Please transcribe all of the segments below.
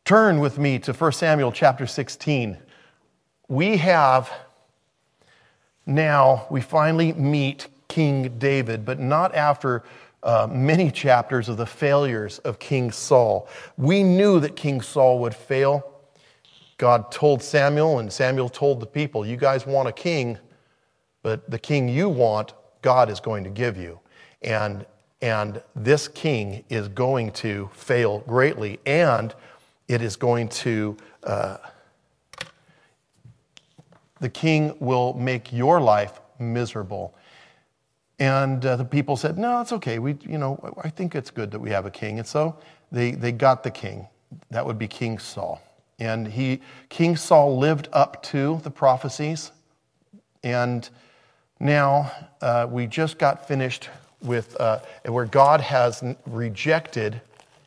Turn with me to 1 Samuel chapter 16. We finally meet King David, but not after many chapters of the failures of King Saul. We knew that King Saul would fail. God told Samuel, and Samuel told the people, you guys want a king, but the king you want, God is going to give you. And this king is going to fail greatly, and it is going to, the king will make your life miserable. And the people said, no, it's okay. I think it's good that we have a king. And so they got the king. That would be King Saul. And King Saul lived up to the prophecies. And now we just got finished with where God has rejected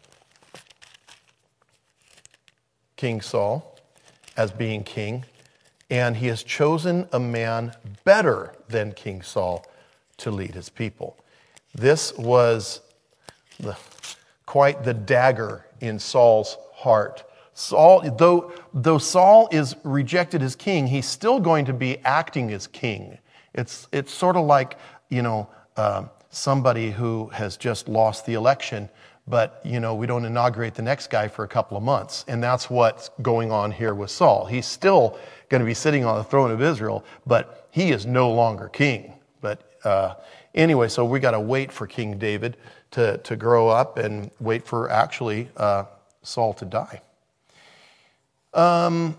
King Saul as being king, and he has chosen a man better than King Saul to lead his people. This was quite the dagger in Saul's heart. Saul, though Saul is rejected as king, he's still going to be acting as king. It's sort of like, somebody who has just lost the election, but, we don't inaugurate the next guy for a couple of months. And that's what's going on here with Saul. He's still going to be sitting on the throne of Israel, but he is no longer king. But anyway, so we got to wait for King David to grow up and wait for actually Saul to die. I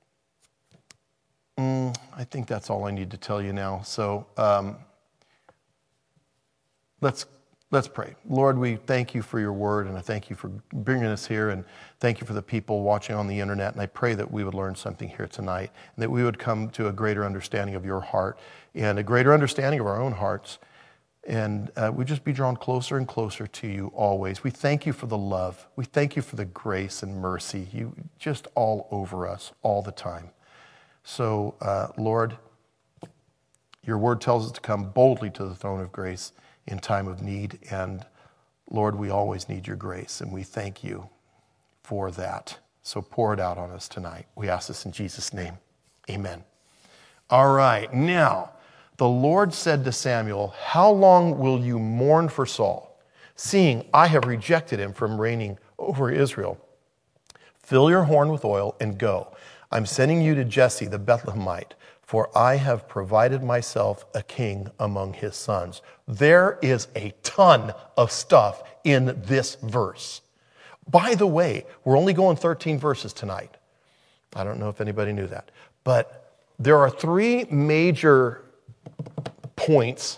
think that's all I need to tell you now. So let's pray. Lord, we thank you for your word, and I thank you for bringing us here, and thank you for the people watching on the internet. And I pray that we would learn something here tonight, and that we would come to a greater understanding of your heart and a greater understanding of our own hearts. And we just be drawn closer and closer to you always. We thank you for the love. We thank you for the grace and mercy. You just all over us all the time. So, Lord, your word tells us to come boldly to the throne of grace in time of need. And Lord, we always need your grace, and we thank you for that. So pour it out on us tonight. We ask this in Jesus' name. Amen. All right. Now, the Lord said to Samuel, how long will you mourn for Saul, seeing I have rejected him from reigning over Israel? Fill your horn with oil and go. I'm sending you to Jesse the Bethlehemite, for I have provided myself a king among his sons. There is a ton of stuff in this verse. By the way, we're only going 13 verses tonight. I don't know if anybody knew that. But there are three major points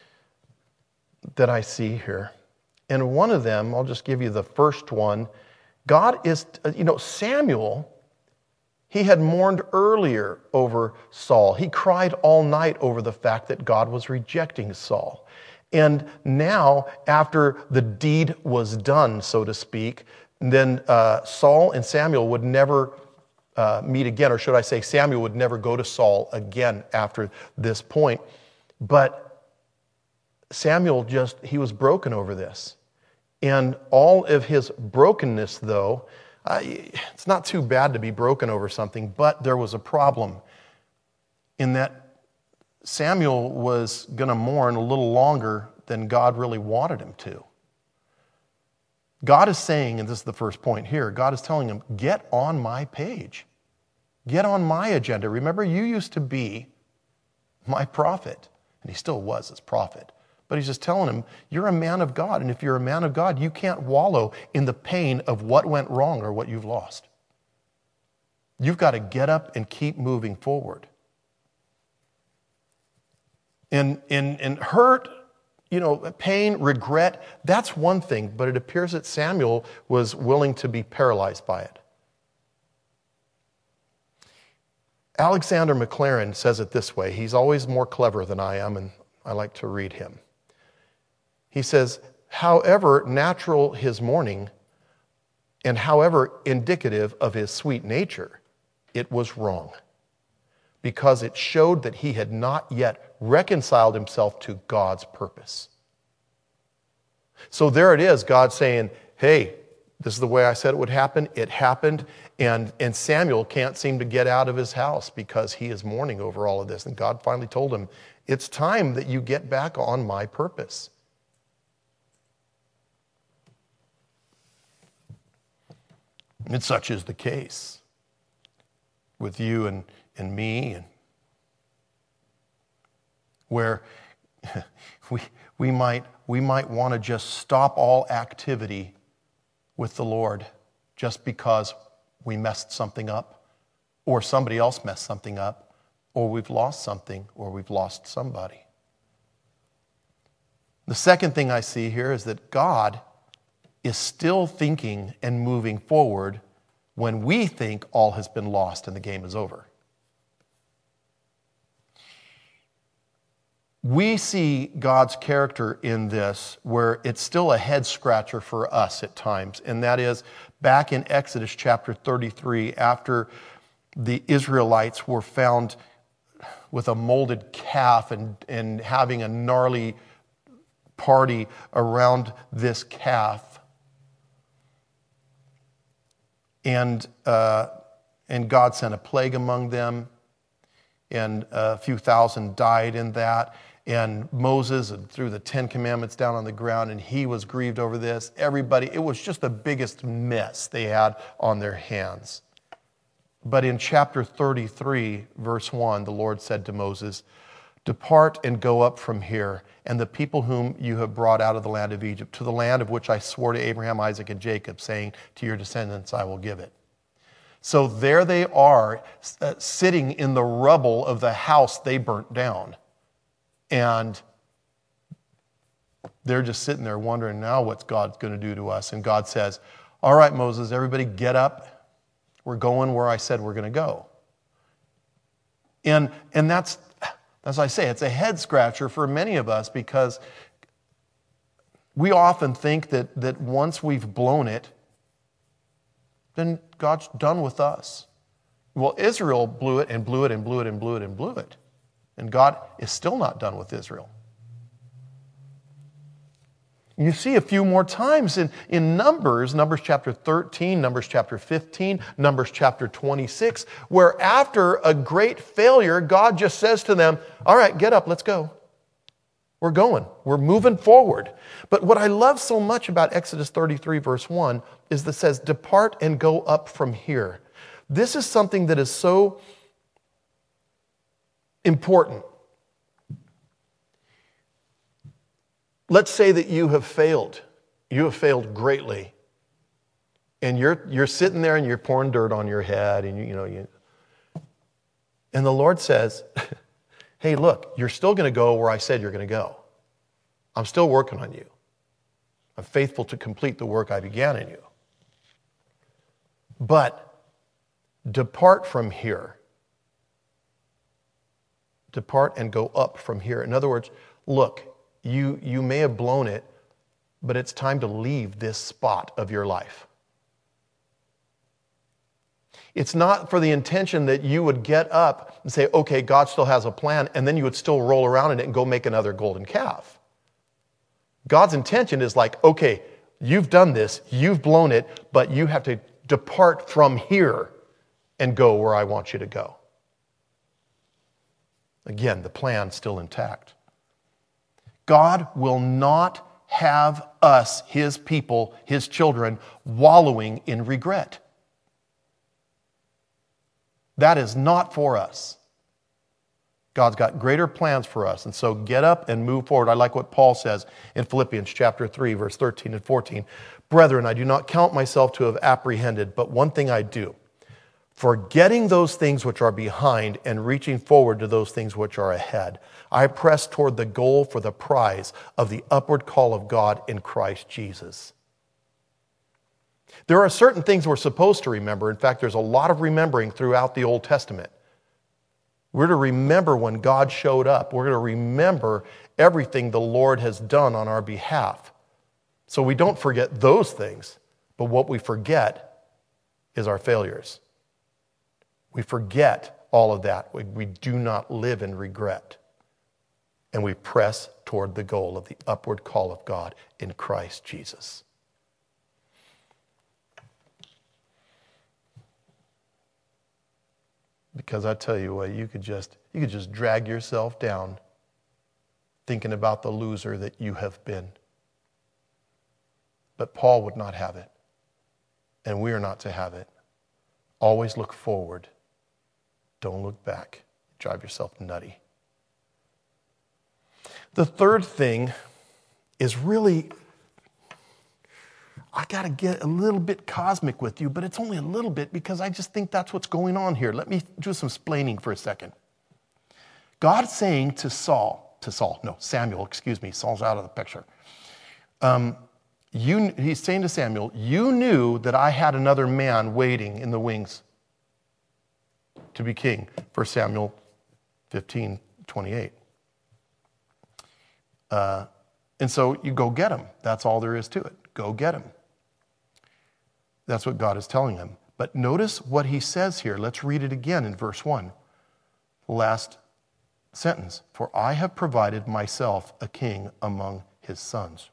that I see here. And one of them, I'll just give you the first one. God is, Samuel, he had mourned earlier over Saul. He cried all night over the fact that God was rejecting Saul. And now, after the deed was done, so to speak, then Saul and Samuel would never meet again, or should I say Samuel would never go to Saul again after this point. But Samuel he was broken over this. And all of his brokenness, though, it's not too bad to be broken over something, but there was a problem in that Samuel was going to mourn a little longer than God really wanted him to. God is saying, and this is the first point here, God is telling him, get on my page. Get on my agenda. Remember, you used to be my prophet, and he still was his prophet. But he's just telling him, you're a man of God, and if you're a man of God, you can't wallow in the pain of what went wrong or what you've lost. You've got to get up and keep moving forward. And hurt, pain, regret, that's one thing, but it appears that Samuel was willing to be paralyzed by it. Alexander McLaren says it this way. He's always more clever than I am, and I like to read him. He says, however natural his mourning, and however indicative of his sweet nature, it was wrong, because it showed that he had not yet reconciled himself to God's purpose. So there it is, God saying, hey, This is the way I said it would happen. It happened. And Samuel can't seem to get out of his house because he is mourning over all of this. And God finally told him, it's time that you get back on my purpose. And such is the case with you and me, and where we might want to just stop all activity with the Lord just because we messed something up, or somebody else messed something up, or we've lost something, or we've lost somebody. The second thing I see here is that God is still thinking and moving forward when we think all has been lost and the game is over. We see God's character in this where it's still a head scratcher for us at times, and that is back in Exodus chapter 33, after the Israelites were found with a molded calf and having a gnarly party around this calf. And God sent a plague among them, and a few thousand died in that. And Moses threw the 10 Commandments down on the ground, and he was grieved over this. Everybody, it was just the biggest mess they had on their hands. But in chapter 33, verse 1, the Lord said to Moses, "Depart and go up from here, and the people whom you have brought out of the land of Egypt, to the land of which I swore to Abraham, Isaac, and Jacob, saying, to your descendants I will give it." So there they are, sitting in the rubble of the house they burnt down. And they're just sitting there wondering, now what's God going to do to us? And God says, all right, Moses, everybody get up. We're going where I said we're going to go. And that's, as I say, it's a head scratcher for many of us, because we often think that once we've blown it, then God's done with us. Well, Israel blew it and blew it and blew it and blew it and blew it. And God is still not done with Israel. You see a few more times in Numbers chapter 13, Numbers chapter 15, Numbers chapter 26, where after a great failure, God just says to them, all right, get up, let's go. We're going. We're moving forward. But what I love so much about Exodus 33, verse 1, is that it says, depart and go up from here. This is something that is so important. Let's say that you have failed. You have failed greatly. And you're sitting there and you're pouring dirt on your head, and and the Lord says, hey, look, you're still going to go where I said you're going to go. I'm still working on you. I'm faithful to complete the work I began in you. But depart from here. Depart and go up from here. In other words, look, you may have blown it, but it's time to leave this spot of your life. It's not for the intention that you would get up and say, okay, God still has a plan, and then you would still roll around in it and go make another golden calf. God's intention is like, okay, you've done this, you've blown it, but you have to depart from here and go where I want you to go. Again, the plan's still intact. God will not have us, His people, His children, wallowing in regret. That is not for us. God's got greater plans for us. And so get up and move forward. I like what Paul says in Philippians chapter 3, verse 13 and 14. Brethren, I do not count myself to have apprehended, but one thing I do, forgetting those things which are behind and reaching forward to those things which are ahead, I press toward the goal for the prize of the upward call of God in Christ Jesus. There are certain things we're supposed to remember. In fact, there's a lot of remembering throughout the Old Testament. We're to remember when God showed up. We're going to remember everything the Lord has done on our behalf. So we don't forget those things, but what we forget is our failures. We forget all of that. We do not live in regret. And we press toward the goal of the upward call of God in Christ Jesus. Because I tell you what, you could just drag yourself down thinking about the loser that you have been. But Paul would not have it. And we are not to have it. Always look forward. Don't look back. Drive yourself nutty. The third thing is really, I got to get a little bit cosmic with you, but it's only a little bit because I just think that's what's going on here. Let me do some splaining for a second. God's saying to Samuel, Saul's out of the picture. He's saying to Samuel, you knew that I had another man waiting in the wings to be king. 1 Samuel 15:28. And so you go get him. That's all there is to it. Go get him. That's what God is telling him. But notice what he says here. Let's read it again in verse 1. The last sentence. For I have provided myself a king among his sons.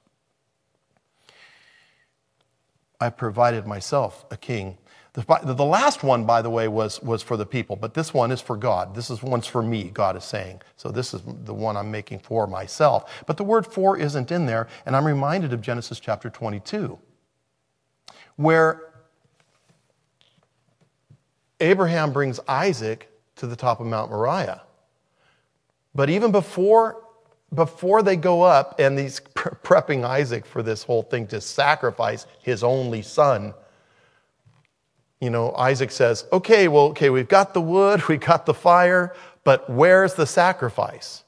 I provided myself a king. The last one, by the way, was for the people, but this one is for God. This one's for me, God is saying. So this is the one I'm making for myself. But the word for isn't in there, and I'm reminded of Genesis chapter 22, where Abraham brings Isaac to the top of Mount Moriah. But even before they go up and he's prepping Isaac for this whole thing to sacrifice his only son, Isaac says, okay, we've got the wood, we've got the fire, but where's the sacrifice?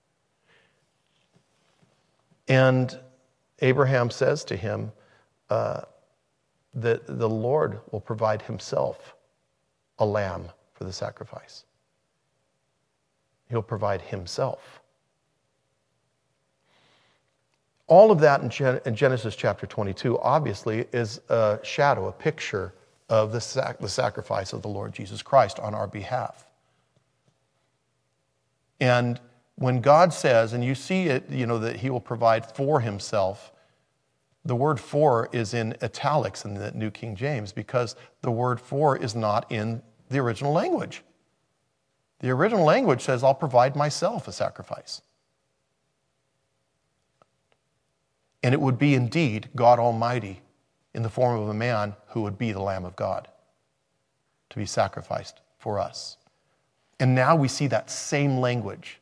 And Abraham says to him that the Lord will provide himself a lamb for the sacrifice. He'll provide himself. All of that in Genesis chapter 22 obviously is a shadow, a picture of the sacrifice of the Lord Jesus Christ on our behalf. And when God says, and you see it, that he will provide for himself, the word for is in italics in the New King James because the word for is not in the original language. The original language says, I'll provide myself a sacrifice. And it would be indeed God Almighty in the form of a man who would be the Lamb of God to be sacrificed for us. And now we see that same language.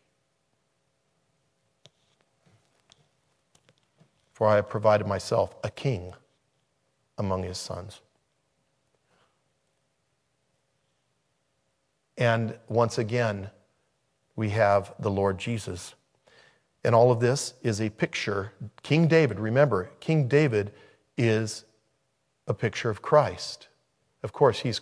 For I have provided myself a king among his sons. And once again, we have the Lord Jesus. And all of this is a picture. King David, remember, King David is a picture of Christ. Of course, he's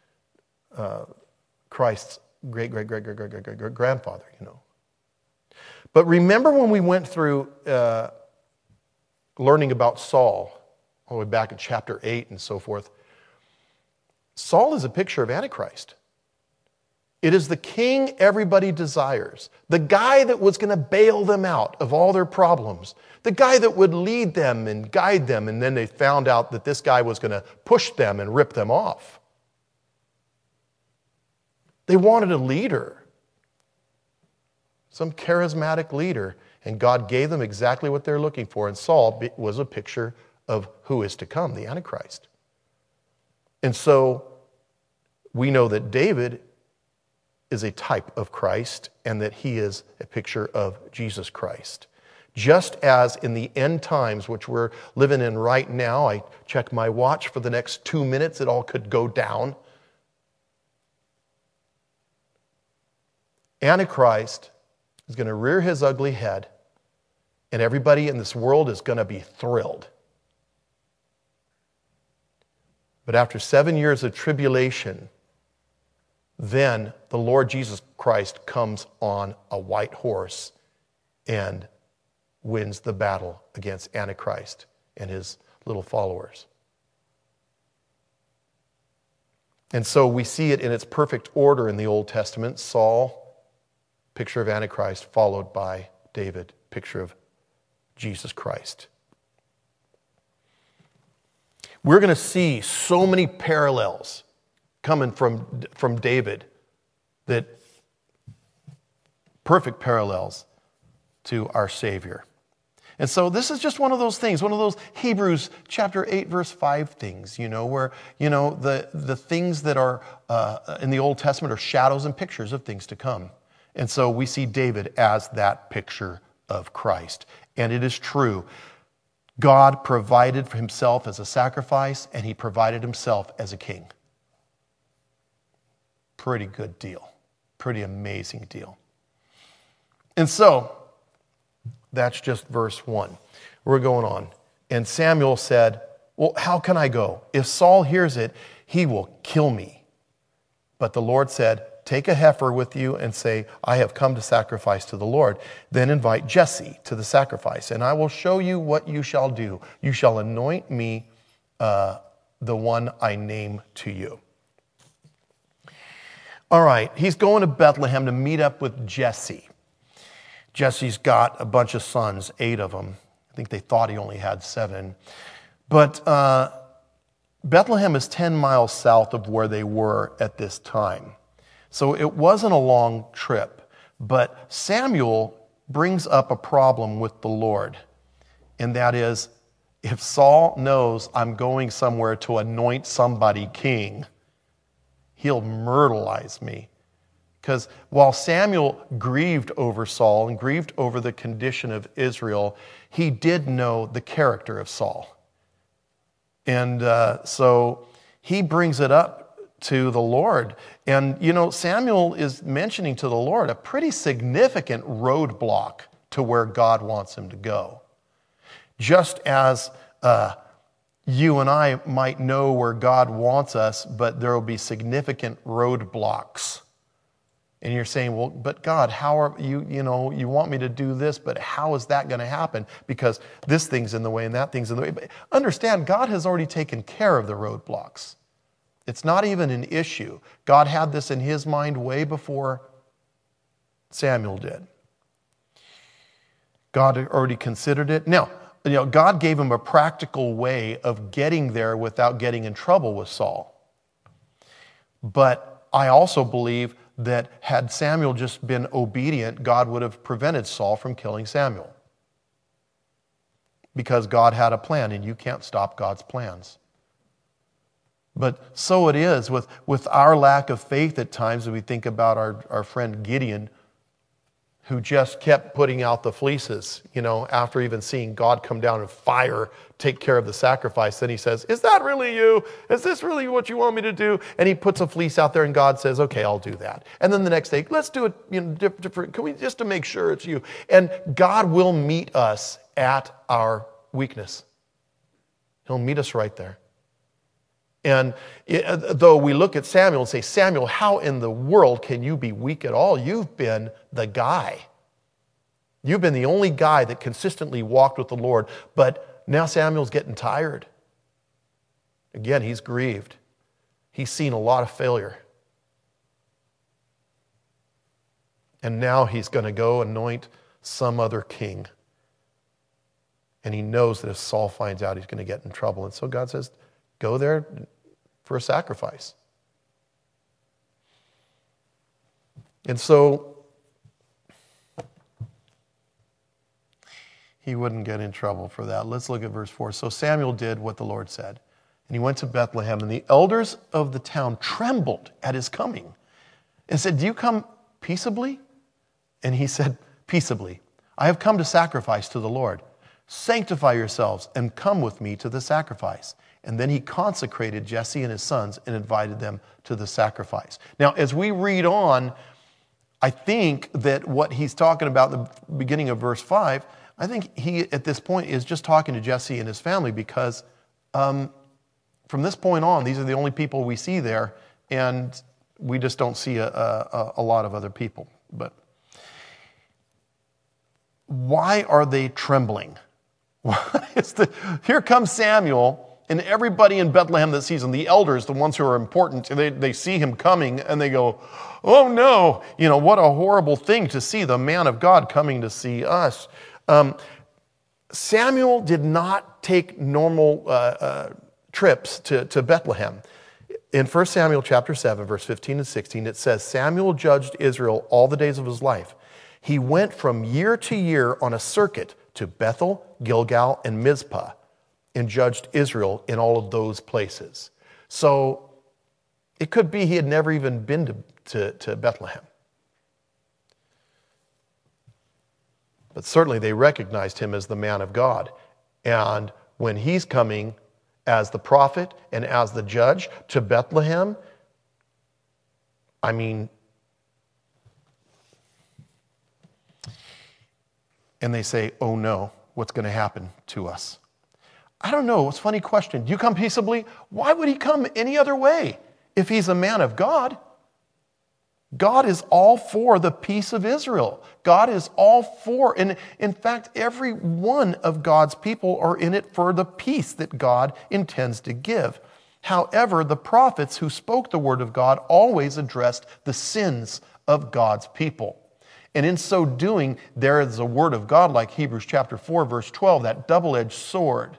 Christ's great-great-great-great-great-great-grandfather, But remember when we went through learning about Saul, all the way back in chapter 8 and so forth, Saul is a picture of Antichrist. It is the king everybody desires. The guy that was going to bail them out of all their problems. The guy that would lead them and guide them, and then they found out that this guy was going to push them and rip them off. They wanted a leader. Some charismatic leader. And God gave them exactly what they're looking for. And Saul was a picture of who is to come, the Antichrist. And so we know that David is a type of Christ and that he is a picture of Jesus Christ. Just as in the end times, which we're living in right now, I check my watch for the next 2 minutes, it all could go down. Antichrist is going to rear his ugly head, and everybody in this world is going to be thrilled. But after 7 years of tribulation, then the Lord Jesus Christ comes on a white horse and wins the battle against Antichrist and his little followers. And so we see it in its perfect order in the Old Testament. Saul, picture of Antichrist, followed by David, picture of Jesus Christ. We're going to see so many parallels coming from David that perfect parallels to our Savior. And so this is just one of those things, one of those Hebrews chapter 8, verse 5 things, where, the things that are in the Old Testament are shadows and pictures of things to come. And so we see David as that picture of Christ. And it is true. God provided for himself as a sacrifice, and he provided himself as a king. Pretty good deal. Pretty amazing deal. And so, that's just verse 1. We're going on. And Samuel said, well, how can I go? If Saul hears it, he will kill me. But the Lord said, take a heifer with you and say, I have come to sacrifice to the Lord. Then invite Jesse to the sacrifice, and I will show you what you shall do. You shall anoint me the one I name to you. All right, he's going to Bethlehem to meet up with Jesse. Jesse's got a bunch of sons, 8 of them. I think they thought he only had 7. But Bethlehem is 10 miles south of where they were at this time. So it wasn't a long trip. But Samuel brings up a problem with the Lord. And that is, if Saul knows I'm going somewhere to anoint somebody king, he'll myrtleize me. Because while Samuel grieved over Saul and grieved over the condition of Israel, he did know the character of Saul. And so he brings it up to the Lord. And, Samuel is mentioning to the Lord a pretty significant roadblock to where God wants him to go. Just as you and I might know where God wants us, but there will be significant roadblocks. And you're saying, well, but God, how are you want me to do this, but how is that going to happen? Because this thing's in the way and that thing's in the way. But understand, God has already taken care of the roadblocks. It's not even an issue. God had this in his mind way before Samuel did. God already considered it. Now, God gave him a practical way of getting there without getting in trouble with Saul. But I also believe that had Samuel just been obedient, God would have prevented Saul from killing Samuel. Because God had a plan, and you can't stop God's plans. But so it is with our lack of faith at times, when we think about our friend Gideon, who just kept putting out the fleeces, after even seeing God come down in fire, take care of the sacrifice. Then he says, is that really you? Is this really what you want me to do? And he puts a fleece out there, and God says, okay, I'll do that. And then the next day, let's do it different. Can we, just to make sure it's you? And God will meet us at our weakness. He'll meet us right there. And though we look at Samuel and say, Samuel, how in the world can you be weak at all? You've been the guy. You've been the only guy that consistently walked with the Lord. But now Samuel's getting tired. Again, he's grieved. He's seen a lot of failure. And now he's going to go anoint some other king. And he knows that if Saul finds out, he's going to get in trouble. And so God says, go there for a sacrifice. And so he wouldn't get in trouble for that. Let's look at verse 4. So Samuel did what the Lord said. And he went to Bethlehem, and the elders of the town trembled at his coming and said, do you come peaceably? And he said, peaceably. I have come to sacrifice to the Lord. Sanctify yourselves and come with me to the sacrifice. And then he consecrated Jesse and his sons and invited them to the sacrifice. Now, as we read on, I think that what he's talking about in the beginning of verse 5, I think he, at this point, is just talking to Jesse and his family because from this point on, these are the only people we see there, and we just don't see a lot of other people. But why are they trembling? Here comes Samuel. And everybody in Bethlehem that sees him, the elders, the ones who are important, they see him coming and they go, oh no, what a horrible thing to see the man of God coming to see us. Samuel did not take normal trips to Bethlehem. In 1 Samuel chapter 7, verse 15 and 16, it says, Samuel judged Israel all the days of his life. He went from year to year on a circuit to Bethel, Gilgal, and Mizpah, and judged Israel in all of those places. So it could be he had never even been to Bethlehem. But certainly they recognized him as the man of God. And when he's coming as the prophet and as the judge to Bethlehem, I mean, and they say, oh no, what's going to happen to us? I don't know. It's a funny question. Do you come peaceably? Why would he come any other way if he's a man of God? God is all for the peace of Israel. God is all for, and in fact, every one of God's people are in it for the peace that God intends to give. However, the prophets who spoke the word of God always addressed the sins of God's people. And in so doing, there is a word of God like Hebrews chapter 4, verse 12, that double-edged sword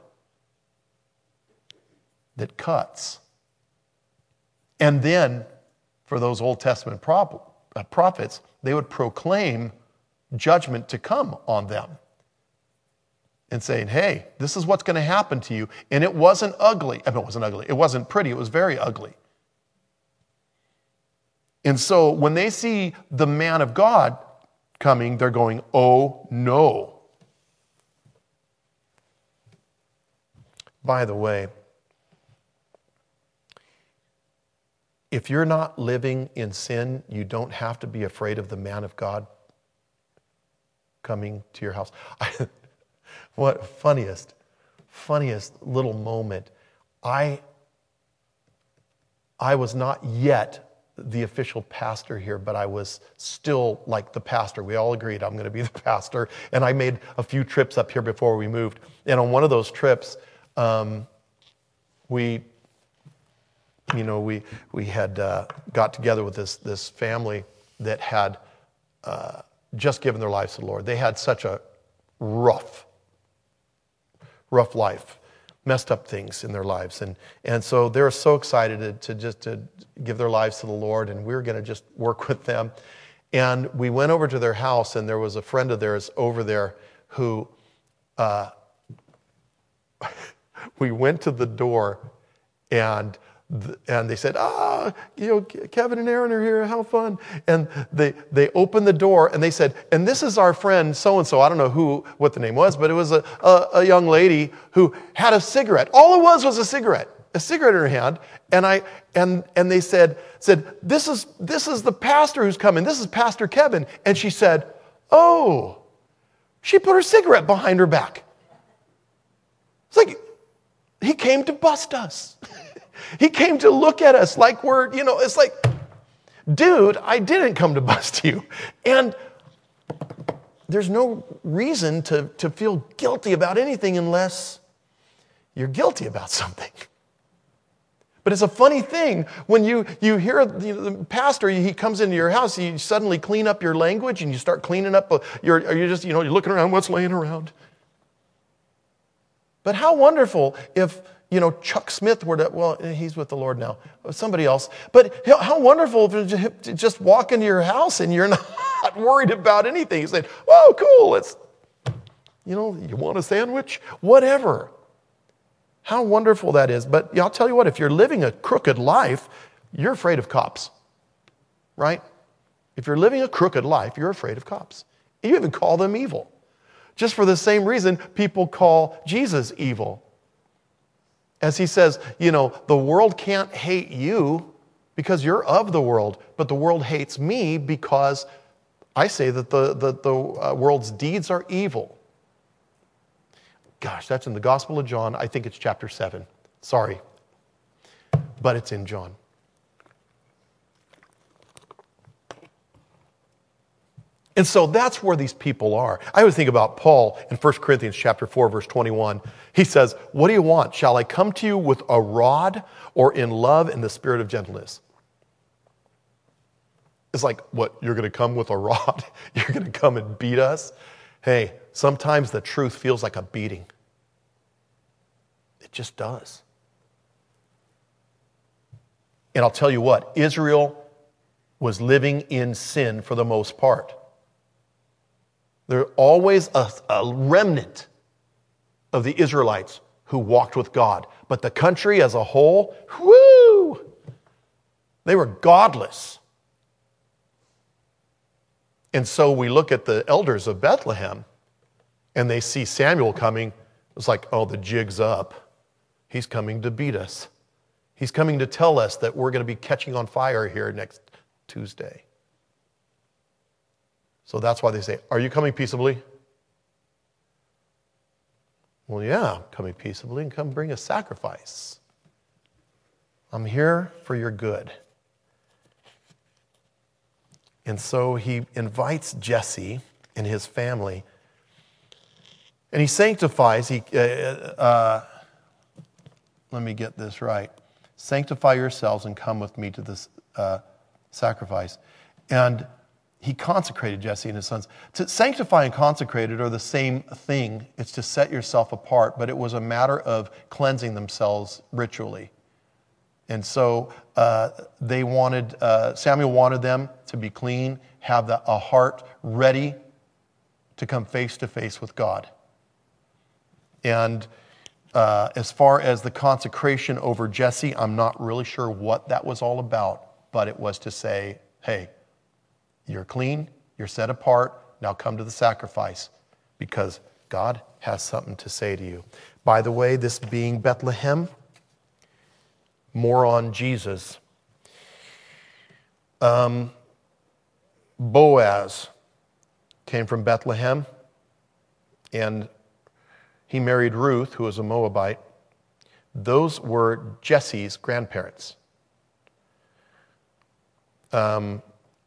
that cuts. And then, for those Old Testament prophets, they would proclaim judgment to come on them and saying, hey, this is what's going to happen to you. And it wasn't ugly. I mean, it wasn't ugly. It wasn't pretty. It was very ugly. And so when they see the man of God coming, they're going, oh no. By the way, if you're not living in sin, you don't have to be afraid of the man of God coming to your house. What funniest little moment. I was not yet the official pastor here, but I was still like the pastor. We all agreed I'm going to be the pastor. And I made a few trips up here before we moved. And on one of those trips, we had got together with this family that had just given their lives to the Lord. They had such a rough life, messed up things in their lives. And so they were so excited to give their lives to the Lord, and we were going to just work with them. And we went over to their house, and there was a friend of theirs over there who, we went to the door, and they said, Kevin and Aaron are here, how fun. And they opened the door and they said, and this is our friend so-and-so. I don't know what the name was, but it was a young lady who had a cigarette. All it was a cigarette in her hand. And they said, this is the pastor who's coming. This is Pastor Kevin. And she said, oh, she put her cigarette behind her back. It's like, he came to bust us. He came to look at us like it's like, dude, I didn't come to bust you. And there's no reason to feel guilty about anything unless you're guilty about something. But it's a funny thing when you hear the pastor, he comes into your house, you suddenly clean up your language and you start cleaning up, you're looking around, what's laying around. But how wonderful if, Chuck Smith were to, he's with the Lord now, somebody else. But how wonderful to just walk into your house and you're not worried about anything. You say, oh, cool, you want a sandwich? Whatever. How wonderful that is. But I'll tell you what, if you're living a crooked life, you're afraid of cops, right? If you're living a crooked life, you're afraid of cops. You even call them evil. Just for the same reason people call Jesus evil. As he says, the world can't hate you because you're of the world, but the world hates me because I say that the world's deeds are evil. Gosh, that's in the Gospel of John. I think it's chapter 7. Sorry, but it's in John. And so that's where these people are. I always think about Paul in 1 Corinthians chapter 4, verse 21. He says, what do you want? Shall I come to you with a rod or in love and the spirit of gentleness? It's like, what, you're going to come with a rod? You're going to come and beat us? Hey, sometimes the truth feels like a beating. It just does. And I'll tell you what, Israel was living in sin for the most part. There's always a remnant of the Israelites who walked with God. But the country as a whole, whoo, they were godless. And so we look at the elders of Bethlehem and they see Samuel coming. It's like, oh, the jig's up. He's coming to beat us. He's coming to tell us that we're going to be catching on fire here next Tuesday. So that's why they say, are you coming peaceably? Well, yeah, I'm coming peaceably and come bring a sacrifice. I'm here for your good. And so he invites Jesse and his family, and he sanctifies. Let me get this right. Sanctify yourselves and come with me to this sacrifice. And he consecrated Jesse and his sons. To sanctify and consecrated are the same thing. It's to set yourself apart, but it was a matter of cleansing themselves ritually. And so Samuel wanted them to be clean, have a heart ready to come face to face with God. And as far as the consecration over Jesse, I'm not really sure what that was all about, but it was to say, hey, you're clean, you're set apart, now come to the sacrifice because God has something to say to you. By the way, this being Bethlehem, more on Jesus. Boaz came from Bethlehem, and he married Ruth, who was a Moabite. Those were Jesse's grandparents. And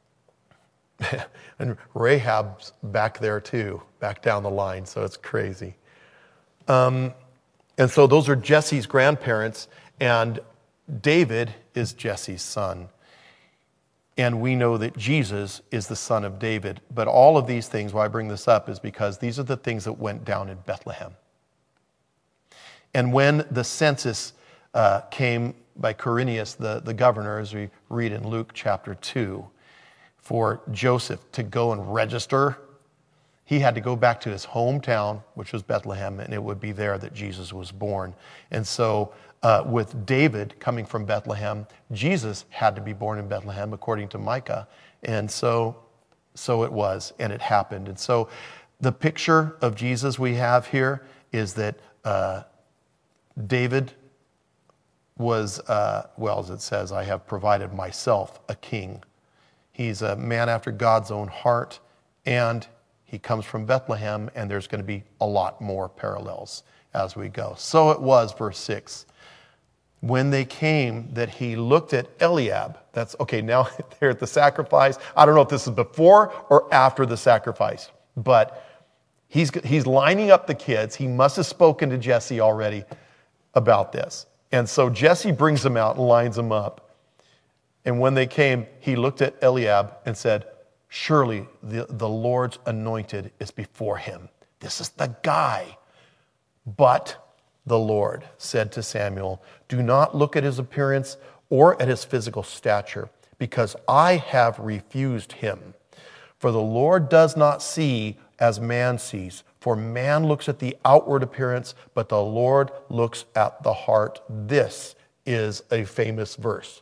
Rahab's back there too, back down the line, so it's crazy. And so those are Jesse's grandparents, and David is Jesse's son. And we know that Jesus is the son of David. But all of these things, why I bring this up, is because these are the things that went down in Bethlehem. And when the census came by Quirinius, the governor, as we read in Luke chapter 2, for Joseph to go and register, he had to go back to his hometown, which was Bethlehem, and it would be there that Jesus was born. And so with David coming from Bethlehem, Jesus had to be born in Bethlehem, according to Micah. And so it was, and it happened. And so the picture of Jesus we have here is that David was, as it says, I have provided myself a king. He's a man after God's own heart, and he comes from Bethlehem, and there's going to be a lot more parallels as we go. So it was, verse 6, when they came that he looked at Eliab. That's, okay, now they're at the sacrifice. I don't know if this is before or after the sacrifice, but he's lining up the kids. He must have spoken to Jesse already about this. And so Jesse brings them out and lines them up. And when they came, he looked at Eliab and said, surely the Lord's anointed is before him. This is the guy. But the Lord said to Samuel, do not look at his appearance or at his physical stature, because I have refused him. For the Lord does not see as man sees. For man looks at the outward appearance, but the Lord looks at the heart. This is a famous verse.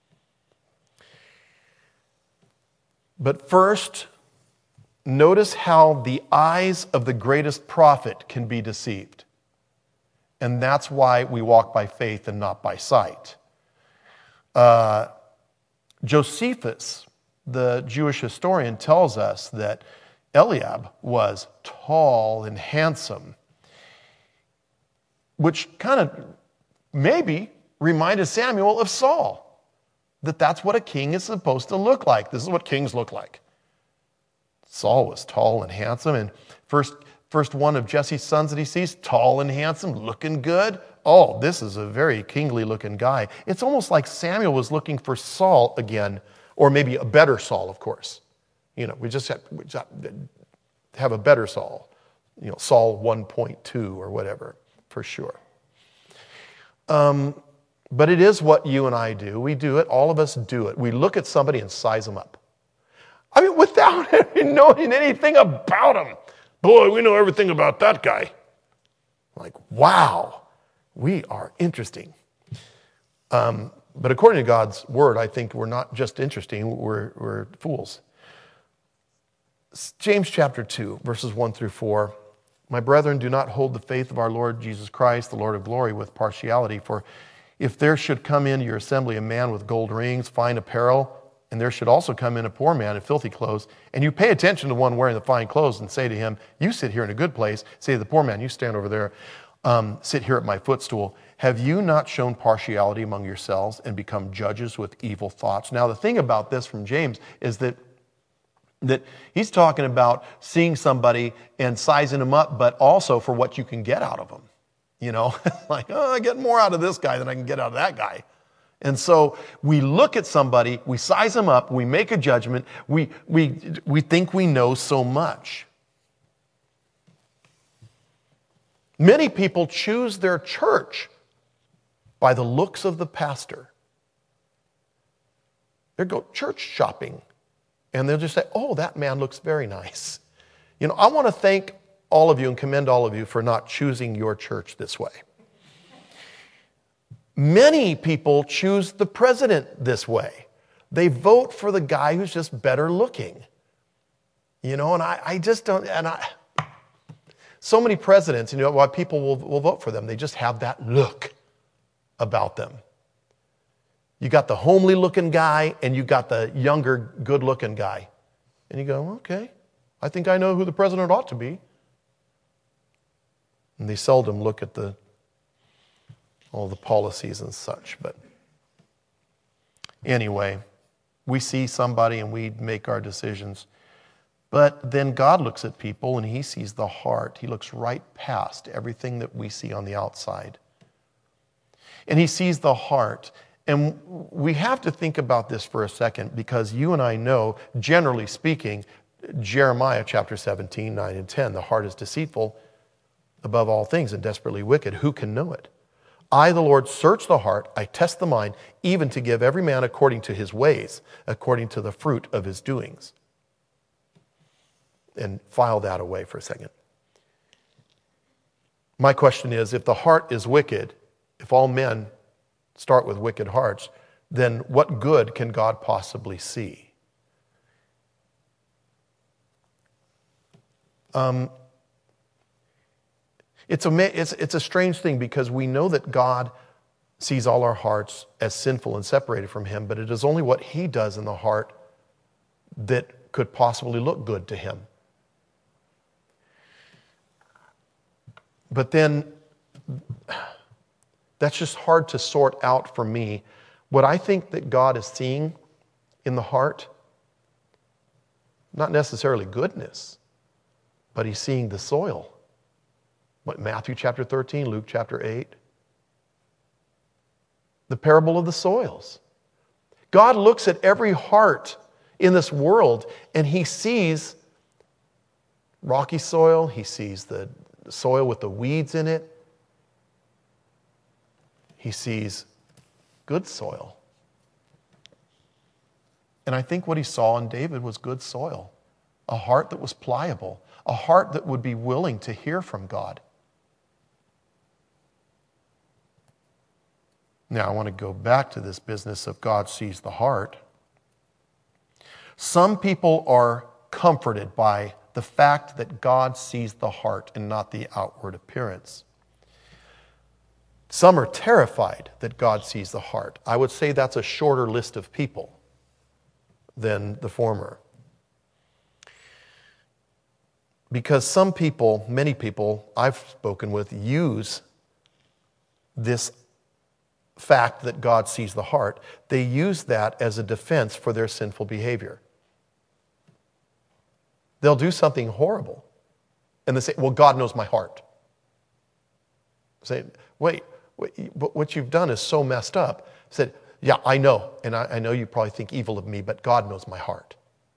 But first, notice how the eyes of the greatest prophet can be deceived. And that's why we walk by faith and not by sight. Josephus, the Jewish historian, tells us that Eliab was tall and handsome, which kind of maybe reminded Samuel of Saul. That's what a king is supposed to look like. This is what kings look like. Saul was tall and handsome, and first one of Jesse's sons that he sees, tall and handsome, looking good. Oh, this is a very kingly looking guy. It's almost like Samuel was looking for Saul again, or maybe a better Saul, of course. You know, we just have a better Saul. You know, Saul 1.2 or whatever, for sure. But it is what you and I do. We do it. All of us do it. We look at somebody and size them up. I mean, without knowing anything about them. Boy, we know everything about that guy. Like, wow, we are interesting. But according to God's word, I think we're not just interesting, we're fools. James chapter 2, verses 1 through 4. My brethren, do not hold the faith of our Lord Jesus Christ, the Lord of glory, with partiality. For if there should come into your assembly a man with gold rings, fine apparel, and there should also come in a poor man in filthy clothes, and you pay attention to one wearing the fine clothes and say to him, you sit here in a good place, say to the poor man, you stand over there, sit here at my footstool. Have you not shown partiality among yourselves and become judges with evil thoughts? Now, the thing about this from James is that he's talking about seeing somebody and sizing them up, but also for what you can get out of them. You know, like, oh, I get more out of this guy than I can get out of that guy. And so we look at somebody, we size them up, we make a judgment, we think we know so much. Many people choose their church by the looks of the pastor. They go church shopping, and they'll just say, oh, that man looks very nice. You know, I want to thank all of you and commend all of you for not choosing your church this way. Many people choose the president this way. They vote for the guy who's just better looking. You know, and I just don't, so many presidents, you know, why people will vote for them. They just have that look about them. You got the homely looking guy and you got the younger, good looking guy. And you go, okay, I think I know who the president ought to be. And they seldom look at all the policies and such. But anyway, we see somebody and we make our decisions. But then God looks at people and he sees the heart. He looks right past everything that we see on the outside. And he sees the heart. And we have to think about this for a second because you and I know, generally speaking, Jeremiah chapter 17, 9 and 10, the heart is deceitful above all things and desperately wicked. Who can know it? I, the Lord, search the heart. I test the mind, even to give every man according to his ways, according to the fruit of his doings. And file that away for a second. My question is, if the heart is wicked, if all men start with wicked hearts, then what good can God possibly see? It's a strange thing because we know that God sees all our hearts as sinful and separated from him, but it is only what he does in the heart that could possibly look good to him. But then that's just hard to sort out for me. What I think that God is seeing in the heart, not necessarily goodness, but he's seeing the soil. What, Matthew chapter 13, Luke chapter 8. The parable of the soils. God looks at every heart in this world and he sees rocky soil, he sees the soil with the weeds in it. He sees good soil. And I think what he saw in David was good soil. A heart that was pliable. A heart that would be willing to hear from God. Now, I want to go back to this business of God sees the heart. Some people are comforted by the fact that God sees the heart and not the outward appearance. Some are terrified that God sees the heart. I would say that's a shorter list of people than the former. Because some people, many people I've spoken with, use this fact that God sees the heart. They use that as a defense for their sinful behavior. They'll do something horrible. And they say, well, God knows my heart. Say, wait, but what you've done is so messed up. Said, yeah, I know. And I know you probably think evil of me, but God knows my heart.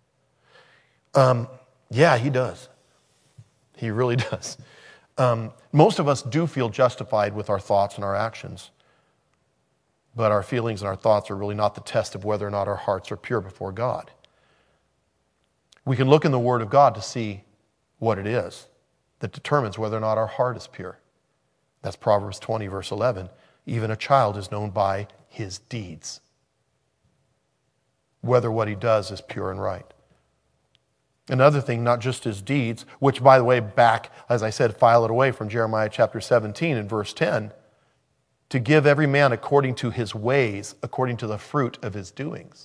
Yeah, he does. He really does. Most of us do feel justified with our thoughts and our actions. But our feelings and our thoughts are really not the test of whether or not our hearts are pure before God. We can look in the Word of God to see what it is that determines whether or not our heart is pure. That's Proverbs 20, verse 11. Even a child is known by his deeds, whether what he does is pure and right. Another thing, not just his deeds, which, by the way, back, as I said, file it away from Jeremiah chapter 17 and verse 10, to give every man according to his ways, according to the fruit of his doings.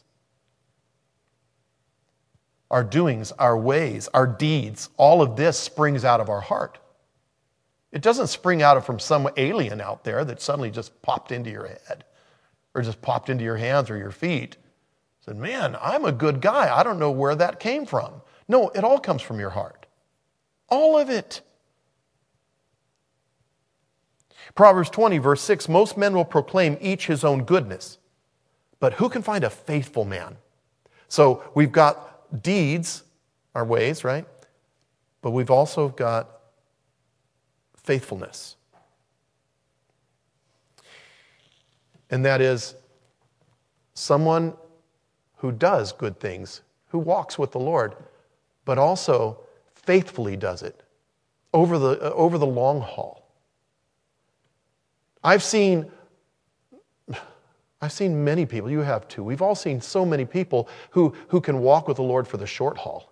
Our doings, our ways, our deeds, all of this springs out of our heart. It doesn't spring out from some alien out there that suddenly just popped into your head or just popped into your hands or your feet. Said, man, I'm a good guy. I don't know where that came from. No, it all comes from your heart. All of it. Proverbs 20, verse 6, most men will proclaim each his own goodness, but who can find a faithful man? So we've got deeds, our ways, right? But we've also got faithfulness. And that is someone who does good things, who walks with the Lord, but also faithfully does it over the long haul. I've seen many people, you have too, we've all seen so many people who can walk with the Lord for the short haul.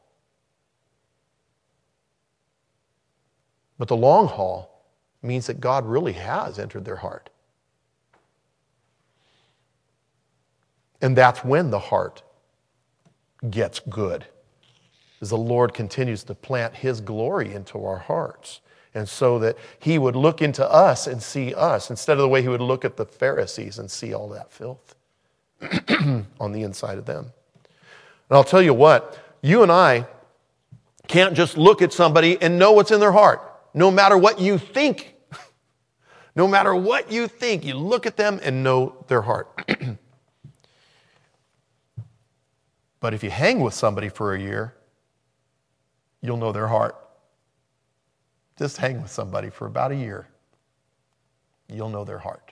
But the long haul means that God really has entered their heart. And that's when the heart gets good, as the Lord continues to plant His glory into our hearts. And so that He would look into us and see us, instead of the way He would look at the Pharisees and see all that filth on the inside of them. And I'll tell you what, you and I can't just look at somebody and know what's in their heart, no matter what you think. No matter what you think, you look at them and know their heart. But if you hang with somebody for a year, you'll know their heart. Just hang with somebody for about a year. You'll know their heart.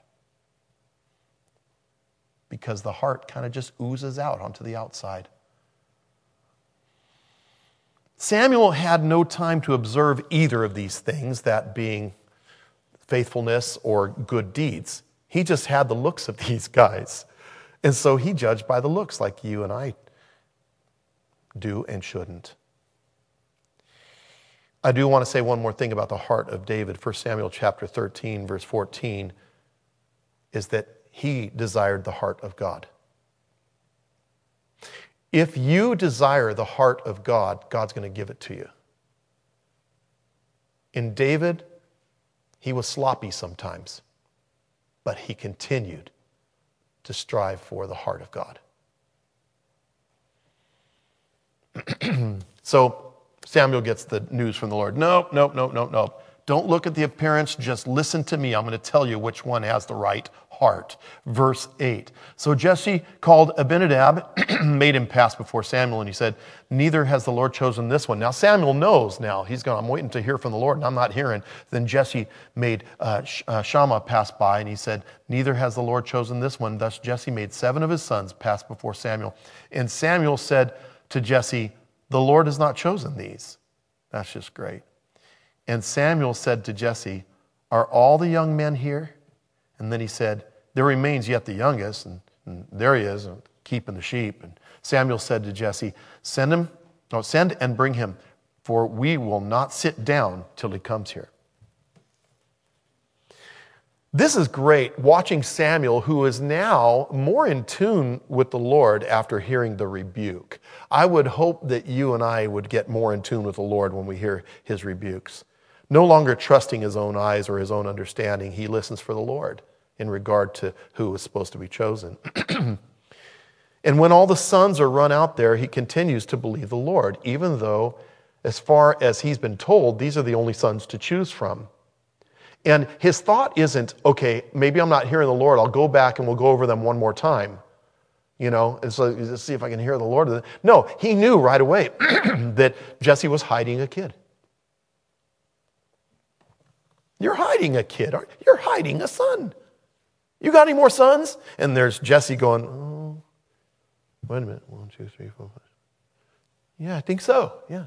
Because the heart kind of just oozes out onto the outside. Samuel had no time to observe either of these things, that being faithfulness or good deeds. He just had the looks of these guys. And so he judged by the looks, like you and I do and shouldn't. I do want to say one more thing about the heart of David. 1 Samuel chapter 13, verse 14, is that he desired the heart of God. If you desire the heart of God, God's going to give it to you. In David, he was sloppy sometimes, but he continued to strive for the heart of God. So Samuel gets the news from the Lord. Nope. Don't look at the appearance. Just listen to me. I'm going to tell you which one has the right heart. Verse 8. So Jesse called Abinadab, made him pass before Samuel, and he said, neither has the Lord chosen this one. Now Samuel knows now. He's going, I'm waiting to hear from the Lord, and I'm not hearing. Then Jesse made Shammah pass by, and he said, neither has the Lord chosen this one. Thus Jesse made 7 of his sons pass before Samuel. And Samuel said to Jesse, the Lord has not chosen these. That's just great. And Samuel said to Jesse, are all the young men here? And then he said, there remains yet the youngest, and there he is, keeping the sheep. And Samuel said to Jesse, send and bring him, for we will not sit down till he comes here. This is great, watching Samuel, who is now more in tune with the Lord after hearing the rebuke. I would hope that you and I would get more in tune with the Lord when we hear his rebukes. No longer trusting his own eyes or his own understanding, he listens for the Lord in regard to who is supposed to be chosen. And when all the sons are run out there, he continues to believe the Lord, even though, as far as he's been told, these are the only sons to choose from. And his thought isn't, okay, maybe I'm not hearing the Lord. I'll go back and we'll go over them one more time. And so let's see if I can hear the Lord. No, he knew right away that Jesse was hiding a kid. You're hiding a kid. You're hiding a son. You got any more sons? And there's Jesse going, oh, wait a minute. 1, 2, 3, 4, 5. Yeah, I think so. Yeah.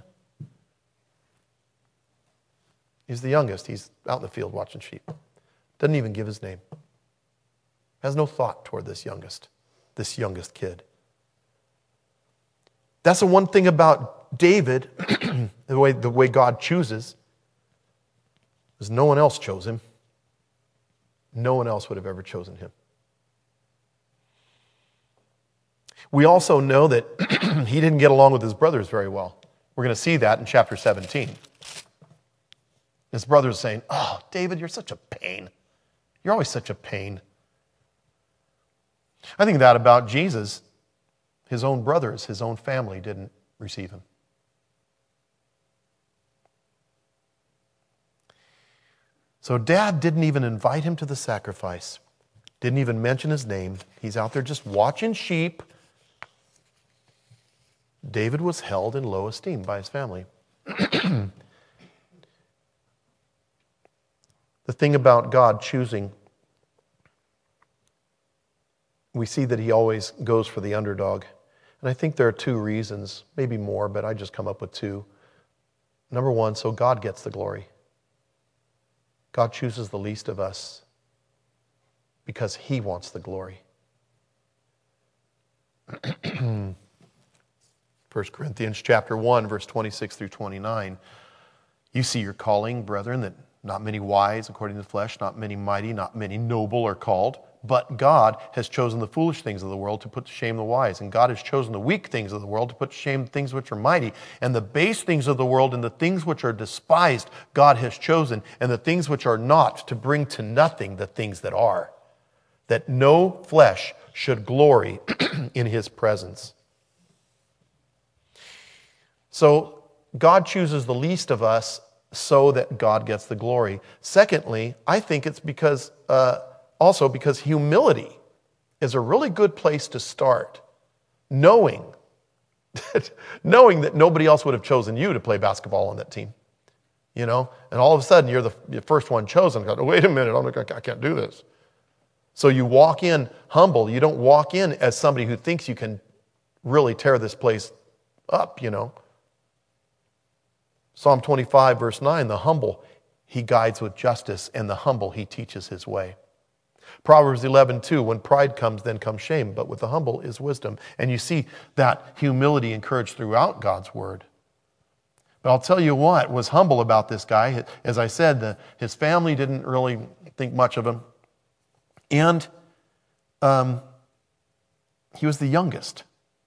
He's the youngest. He's out in the field watching sheep. Doesn't even give his name. Has no thought toward this youngest kid. That's the one thing about David, the way God chooses, is no one else chose him. No one else would have ever chosen him. We also know that he didn't get along with his brothers very well. We're going to see that in chapter 17. His brothers saying, oh, David, you're such a pain. You're always such a pain. I think that about Jesus. His own brothers, his own family didn't receive him. So Dad didn't even invite him to the sacrifice. Didn't even mention his name. He's out there just watching sheep. David was held in low esteem by his family. The thing about God choosing, we see that he always goes for the underdog. And I think there are 2 reasons, maybe more, but I just come up with 2. Number 1, so God gets the glory. God chooses the least of us because he wants the glory. 1 Corinthians chapter 1, verse 26 through 29. You see your calling, brethren, that not many wise according to the flesh, not many mighty, not many noble are called. But God has chosen the foolish things of the world to put to shame the wise. And God has chosen the weak things of the world to put to shame the things which are mighty. And the base things of the world and the things which are despised, God has chosen. And the things which are not, to bring to nothing the things that are. That no flesh should glory in his presence. So God chooses the least of us so that God gets the glory. Secondly, I think it's because... also because humility is a really good place to start, knowing that nobody else would have chosen you to play basketball on that team. You know? And all of a sudden, you're the first one chosen. Go, wait a minute, I can't do this. So you walk in humble. You don't walk in as somebody who thinks you can really tear this place up, you know. Psalm 25, verse 9, the humble he guides with justice, and the humble he teaches his way. Proverbs 11:2, when pride comes, then comes shame, but with the humble is wisdom. And you see that humility encouraged throughout God's word. But I'll tell you what was humble about this guy. As I said, his family didn't really think much of him. And he was the youngest.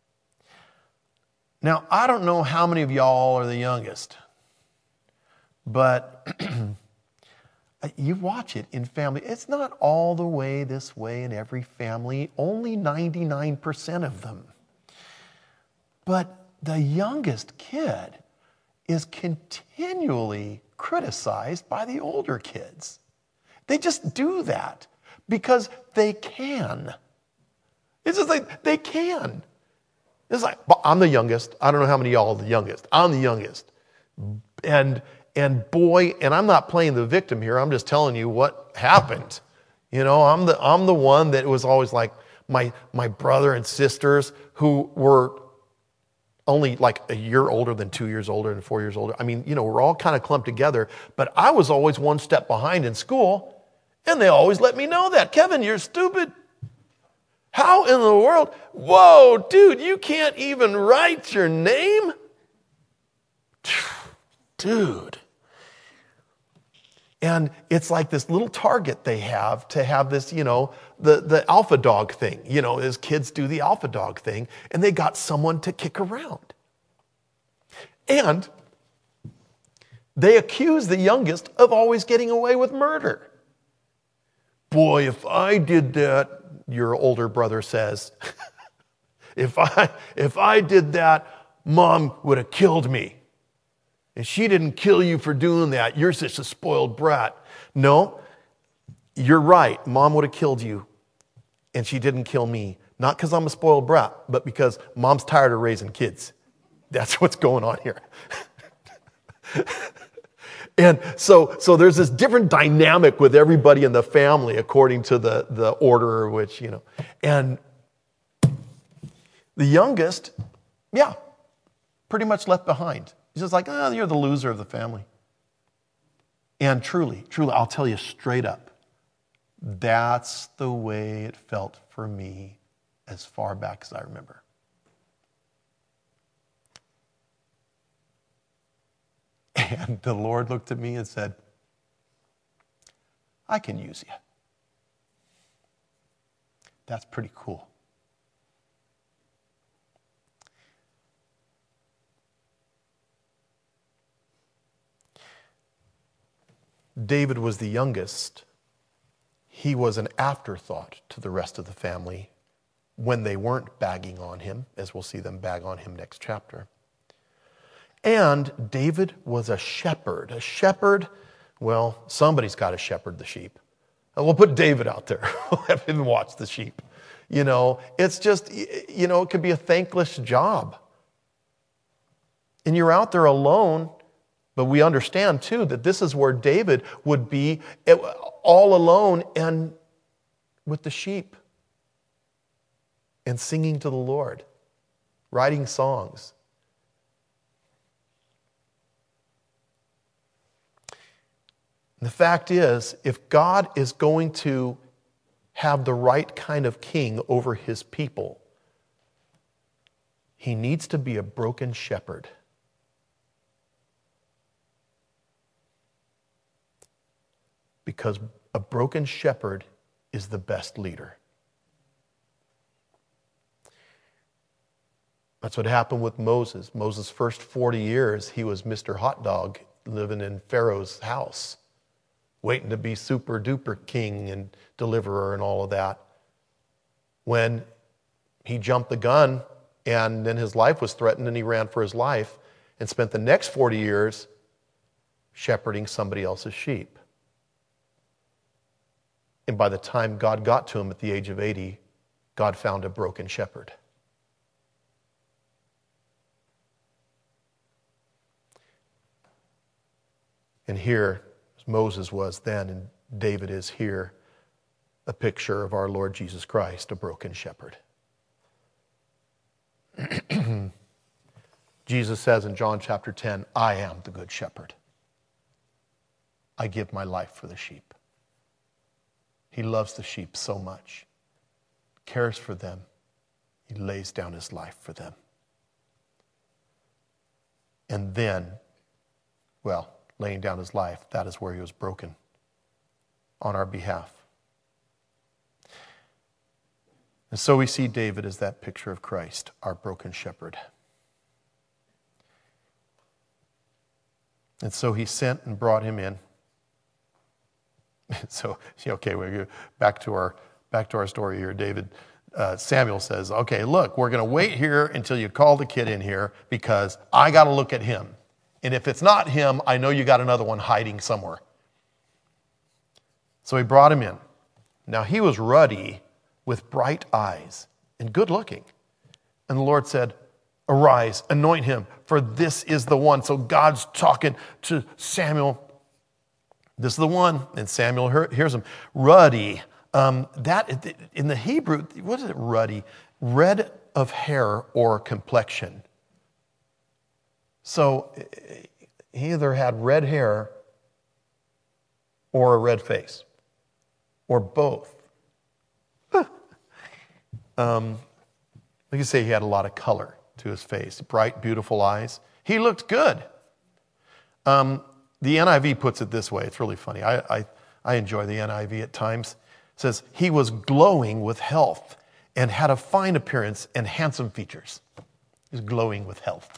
Now, I don't know how many of y'all are the youngest, but you watch it in family. It's not all the way this way in every family, only 99% of them. But the youngest kid is continually criticized by the older kids. They just do that because they can. It's just like they can. It's like, I'm the youngest. I don't know how many of y'all are the youngest. I'm the youngest. And boy, and I'm not playing the victim here. I'm just telling you what happened. You know, I'm the one that was always like my brother and sisters who were only like a year older than 2 years older and 4 years older. I mean, you know, we're all kind of clumped together, but I was always one step behind in school, and they always let me know that. Kevin, you're stupid. How in the world? Whoa, dude, you can't even write your name? Dude. And it's like this little target they have to have this, you know, the alpha dog thing. You know, as kids do the alpha dog thing, and they got someone to kick around. And they accuse the youngest of always getting away with murder. Boy, if I did that, your older brother says, if I did that, Mom would have killed me. And she didn't kill you for doing that. You're such a spoiled brat. No, you're right. Mom would have killed you. And she didn't kill me. Not because I'm a spoiled brat, but because Mom's tired of raising kids. That's what's going on here. And so there's this different dynamic with everybody in the family according to the order, which, And the youngest, pretty much left behind. He's just like, you're the loser of the family. And truly, I'll tell you straight up, that's the way it felt for me as far back as I remember. And the Lord looked at me and said, I can use you. That's pretty cool. David was the youngest. He was an afterthought to the rest of the family when they weren't bagging on him, as we'll see them bag on him next chapter. And David was a shepherd. A shepherd, well, somebody's got to shepherd the sheep. And we'll put David out there. We'll have him watch the sheep. It's just, it could be a thankless job. And you're out there alone, but we understand too that this is where David would be all alone and with the sheep and singing to the Lord, writing songs. The fact is, if God is going to have the right kind of king over his people, he needs to be a broken shepherd. Because a broken shepherd is the best leader. That's what happened with Moses. Moses' first 40 years, he was Mr. Hot Dog living in Pharaoh's house, waiting to be super duper king and deliverer and all of that. When he jumped the gun and then his life was threatened and he ran for his life and spent the next 40 years shepherding somebody else's sheep. And by the time God got to him at the age of 80, God found a broken shepherd. And here, as Moses was then, and David is here, a picture of our Lord Jesus Christ, a broken shepherd. Jesus says in John chapter 10, I am the good shepherd. I give my life for the sheep. He loves the sheep so much, cares for them. He lays down his life for them. And then, laying down his life, that is where he was broken on our behalf. And so we see David as that picture of Christ, our broken shepherd. And so he sent and brought him in. So, okay, we go back to our story here. Samuel says, okay, look, we're going to wait here until you call the kid in here because I got to look at him. And if it's not him, I know you got another one hiding somewhere. So he brought him in. Now he was ruddy with bright eyes and good looking. And the Lord said, arise, anoint him, for this is the one. So God's talking to Samuel. This is the one. And Samuel hears him. Ruddy. That in the Hebrew, what is it, ruddy? Red of hair or complexion. So he either had red hair or a red face, or both. We can say he had a lot of color to his face, bright, beautiful eyes. He looked good. The NIV puts it this way. It's really funny. I enjoy the NIV at times. It says, he was glowing with health and had a fine appearance and handsome features. He was glowing with health.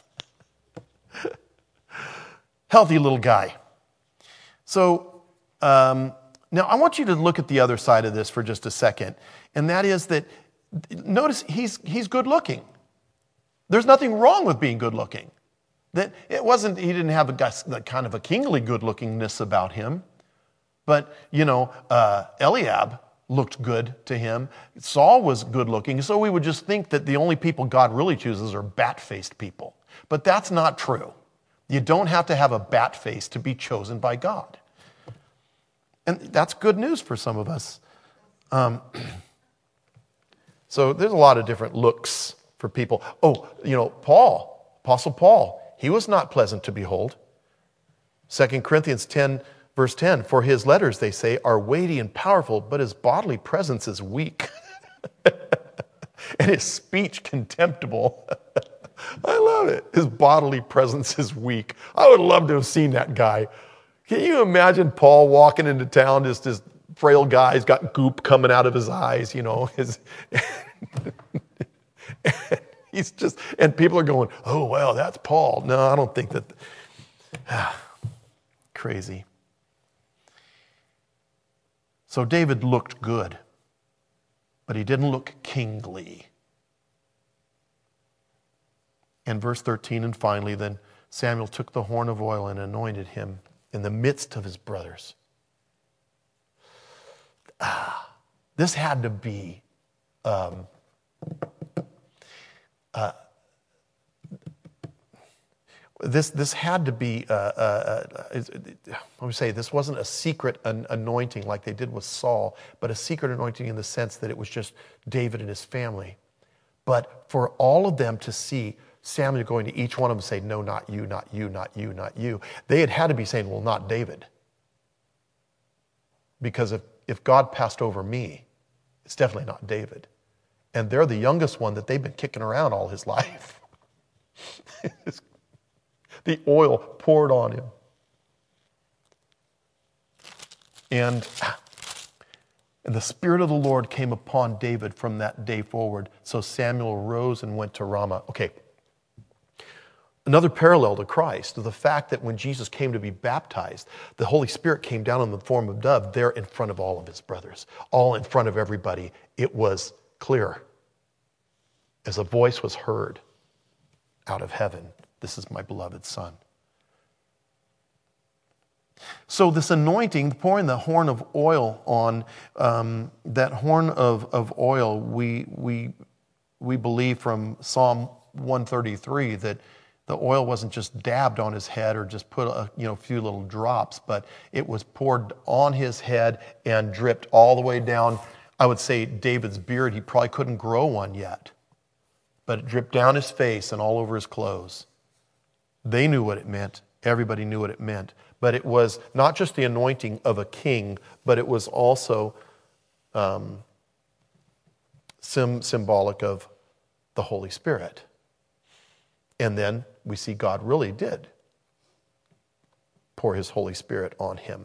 Healthy little guy. So now I want you to look at the other side of this for just a second. And that is that, notice he's good looking. There's nothing wrong with being good looking. That it wasn't, he didn't have a kind of a kingly good lookingness about him. But, Eliab looked good to him. Saul was good looking. So we would just think that the only people God really chooses are bat-faced people. But that's not true. You don't have to have a bat face to be chosen by God. And that's good news for some of us. So there's a lot of different looks for people. Oh, Paul, Apostle Paul, he was not pleasant to behold. 2 Corinthians 10, verse 10, for his letters, they say, are weighty and powerful, but his bodily presence is weak. And his speech contemptible. I love it. His bodily presence is weak. I would love to have seen that guy. Can you imagine Paul walking into town, just this frail guy, he's got goop coming out of his eyes, he's just, and people are going, oh, well, that's Paul. No, I don't think that. Crazy. So David looked good, but he didn't look kingly. And verse 13, and finally, then Samuel took the horn of oil and anointed him in the midst of his brothers. This had to be this had to be, I would say, this wasn't a secret anointing like they did with Saul, but a secret anointing in the sense that it was just David and his family. But for all of them to see Samuel going to each one of them and say, no, not you, not you, not you, not you, they had to be saying, well, not David. Because if God passed over me, it's definitely not David. And they're the youngest one that they've been kicking around all his life. The oil poured on him. And the Spirit of the Lord came upon David from that day forward. So Samuel arose and went to Ramah. Okay. Another parallel to Christ, the fact that when Jesus came to be baptized, the Holy Spirit came down in the form of a dove there in front of all of his brothers, all in front of everybody. It was clear as a voice was heard out of heaven. This is my beloved Son. So this anointing, pouring the horn of oil on, that horn of oil, we believe from Psalm 133 that the oil wasn't just dabbed on his head or just put a few little drops, but it was poured on his head and dripped all the way down. I would say David's beard, he probably couldn't grow one yet, but it dripped down his face and all over his clothes. They knew what it meant. Everybody knew what it meant. But it was not just the anointing of a king, but it was also symbolic of the Holy Spirit. And then we see God really did pour his Holy Spirit on him.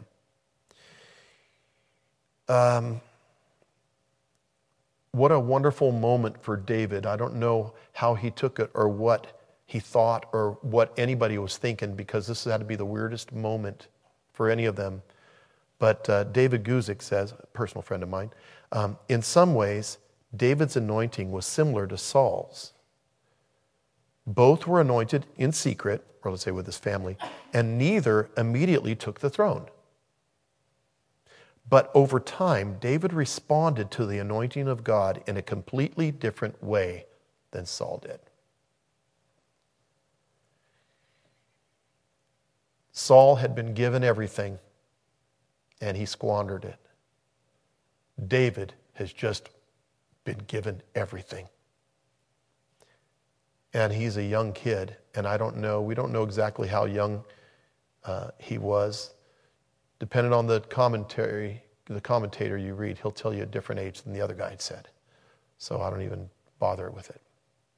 What a wonderful moment for David. I don't know how he took it or what he thought or what anybody was thinking, because this had to be the weirdest moment for any of them. But David Guzik says, a personal friend of mine, in some ways, David's anointing was similar to Saul's. Both were anointed in secret, or let's say with his family, and neither immediately took the throne. But over time, David responded to the anointing of God in a completely different way than Saul did. Saul had been given everything, and he squandered it. David has just been given everything. And he's a young kid, and we don't know exactly how young he was. Depending on the commentator you read, he'll tell you a different age than the other guy had said. So I don't even bother with it.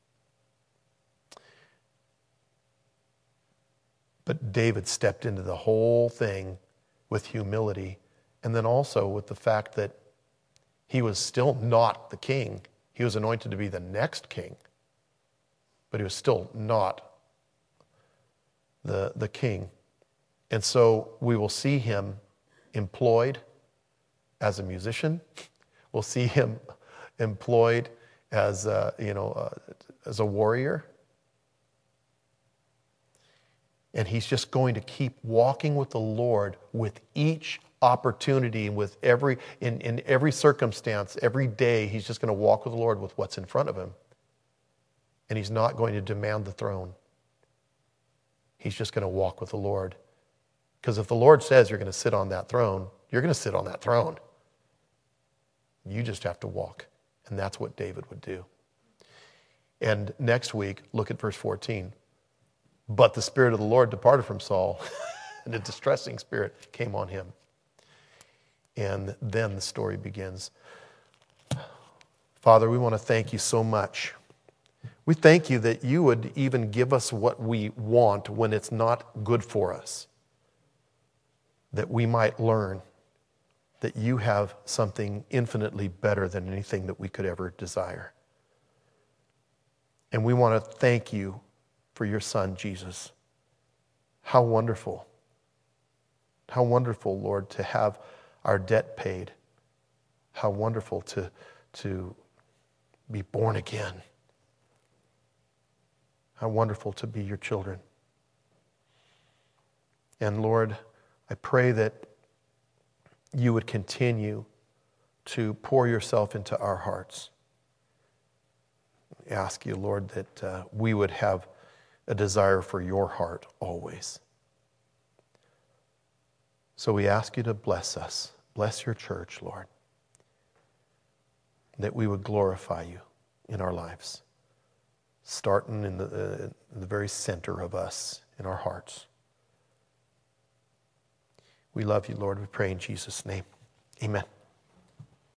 But David stepped into the whole thing with humility, and then also with the fact that he was still not the king. He was anointed to be the next king, but he was still not the king. And so we will see him employed as a musician. We'll see him employed as a warrior. And he's just going to keep walking with the Lord with each opportunity, with in every circumstance, every day. He's just going to walk with the Lord with what's in front of him. And he's not going to demand the throne. He's just going to walk with the Lord. Because if the Lord says you're going to sit on that throne, you're going to sit on that throne. You just have to walk. And that's what David would do. And next week, look at verse 14. But the Spirit of the Lord departed from Saul, and a distressing spirit came on him. And then the story begins. Father, we want to thank you so much. We thank you that you would even give us what we want when it's not good for us. That we might learn that you have something infinitely better than anything that we could ever desire. And we want to thank you for your Son, Jesus. How wonderful. How wonderful, Lord, to have our debt paid. How wonderful to be born again. How wonderful to be your children. And Lord, I pray that you would continue to pour yourself into our hearts. I ask you, Lord, that we would have a desire for your heart always. So we ask you to bless us. Bless your church, Lord. That we would glorify you in our lives. Starting in the very center of us, in our hearts. We love you, Lord. We pray in Jesus' name. Amen.